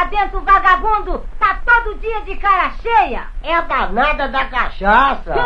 lá dentro, vagabundo, tá todo dia de cara cheia. É a danada da cachaça.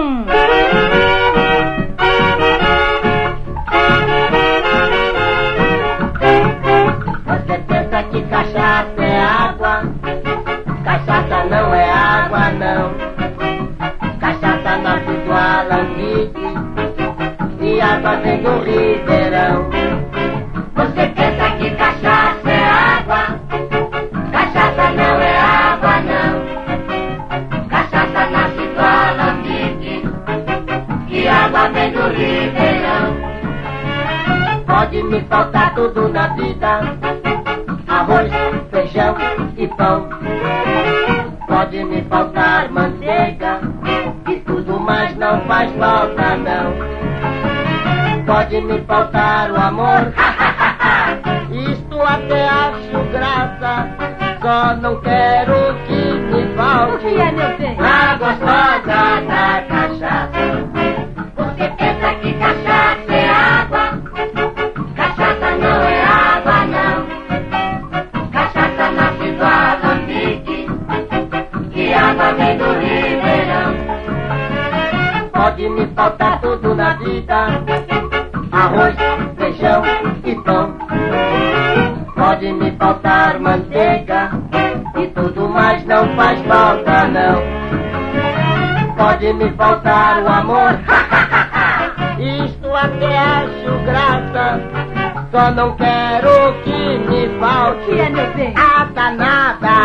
Você pensa que cachaça é água? Cachaça não é água, não. Cachaça nasce do alambique e água vem do ribeirão. Você pensa que cachaça é água? Cachaça não é água, não. Cachaça nasce do alambique e água vem do ribeirão. Pode me faltar tudo na vida: arroz, feijão e pão. Pode me faltar manteiga e tudo mais não faz falta, não. Pode me faltar o amor, isto até acho graça. Só não quero que me falte O que é, meu bem? a gostosa da cachaça. Você pensa que cachaça é água? Cachaça não é água, não. Cachaça nasce do alambique e água vem do ribeirão. Pode me faltar tudo na vida: arroz, feijão e pão. Pode me faltar manteiga e tudo mais não faz falta, não. Pode me faltar o amor, isto até acho graça. Só não quero que me falte O que é, meu bem? a danada